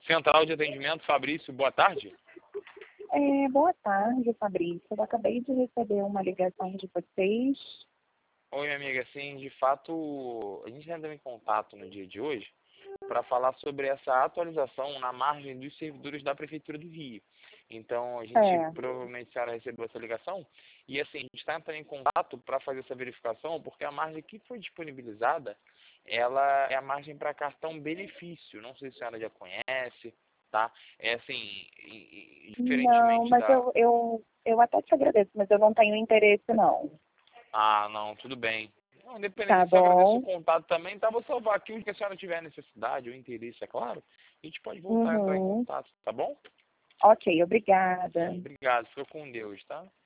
Central de Atendimento, Fabrício, boa tarde. Boa tarde, Fabrício. Eu acabei de receber uma ligação de vocês. Oi, minha amiga. Sim, de fato, a gente entrou em contato no dia de hoje para falar sobre essa atualização na margem dos servidores da Prefeitura do Rio. Então, a gente provavelmente a senhora recebeu essa ligação e, assim, a gente está entrando em contato para fazer essa verificação porque a margem que foi disponibilizada, ela é a margem para cartão benefício. Não sei se a senhora já conhece, tá? É assim, Não, diferentemente mas da... eu até te agradeço, mas eu não tenho interesse, não. Ah, não, tudo bem. Não, independente, Tá se agradeço o bom? contato também, tá? Vou salvar aqui o que a senhora tiver necessidade ou interesse, é claro. A gente pode voltar a entrar em Uhum. contato, tá bom? Ok, obrigada. Obrigado, fica com Deus, tá?